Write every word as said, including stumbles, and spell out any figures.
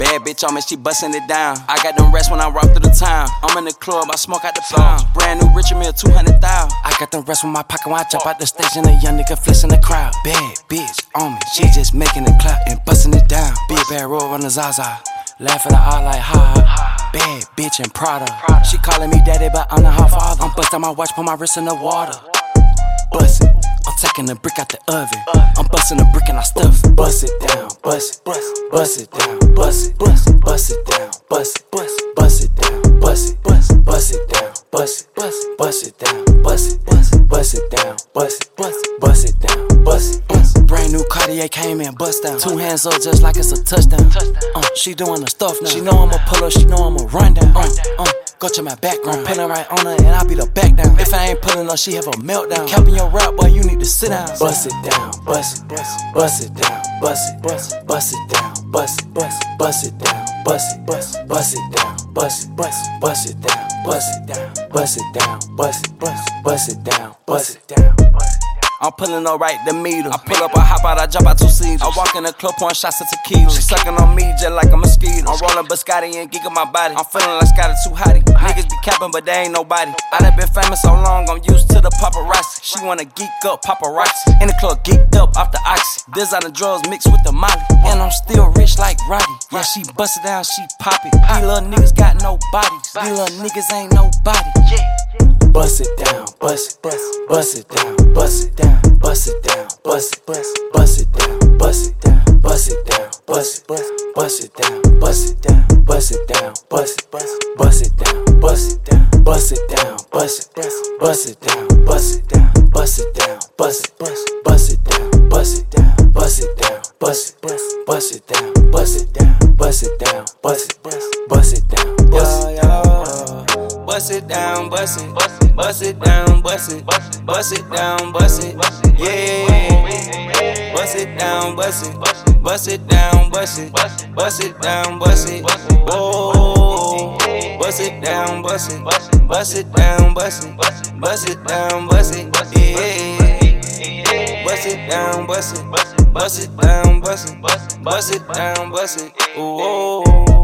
Bad bitch on me, she bustin' it down. I got them rest when I rock through the town. I'm in the club, I smoke out the pound. Brand new Richard Mille, two hundred thousand. I got them rest with my pocket when I jump out the station. A young nigga flexin' the crowd. Bad bitch on me, she just making it clap and bustin' it down. Big bad roll on the Zaza, laughing out like ha ha. Bad bitch in Prada. She calling me daddy, but I'm not her father. I'm bustin' my watch, put my wrist in the water. Bustin', I'm taking the brick out the oven. I'm bustin' the brick and I stuff it. Bust it down, bust it, bust it down, bust it, bust it, bust it down, bust it, bust it, bust it down, bust it, bust it, bust it down, bust it, bust it, bust it down, bust it, bust it, bust it down, bust it, bust it, bust it down, bust it, bust it. Brand new Cartier came in, bust down. Two hands up just like it's a touchdown. Uh, she doing the stuff now. She know I'ma pull up, she know I'ma run down. Uh, uh, go to my background, pulling right on her and I be the back down. If I ain't pulling up, she have a meltdown. Capping your rap, boy, you need to sit down. Bust it down, bust it, bust it down, bust it, bust it, bust it down, bust it, bust it, bust it down, bust it, bust it, bust it down, bust it, bust it, bust it down, bust it down, bust it down, bust it, bust it, bust it down, bust it down, bust it down. I'm pulling up right the meter. I pull up, I hop out, I jump out two seats. I walk in the club, pouring shots of tequila. She sucking on me just like a mosquito. I'm rolling biscotti and geeking my body. I'm feeling like Scotty too hottie. Niggas be capping, but they ain't nobody. I done been famous so long, I'm used to the paparazzi. She wanna geek up, paparazzi. In the club, geeked up off the oxy. Designer drugs mixed with the molly. And I'm still rich like Roddy. Yeah, she bust it down, she pop it. These little niggas got no bodies. These little niggas ain't nobody. Bust it down, bust it, bust it down, bust it down, bust it down, bust it, bust it down, bust it down, bust it down, bust it, bust it down, bust it down, bust it down, bust it, bust it down, bust it down, bust it down, bust it, bust it down, bust it down, bust it down, bust it, bust it down, bust it down, bust it down, bust it, bust it down, bust it down, bust it down, bust it, bust it down, bust it down. Bust it down, bust it, bust it down, bust it, bust it down, bust it, yeah. Bust it down, bust it, bust it down, bust it, bust it down, bust it, oh. Bust it down, bust it, bust it down, bust it, bust it down, bust it, yeah. Bust it down, bust it, bust it down, bust it, bust it down, bust it, oh.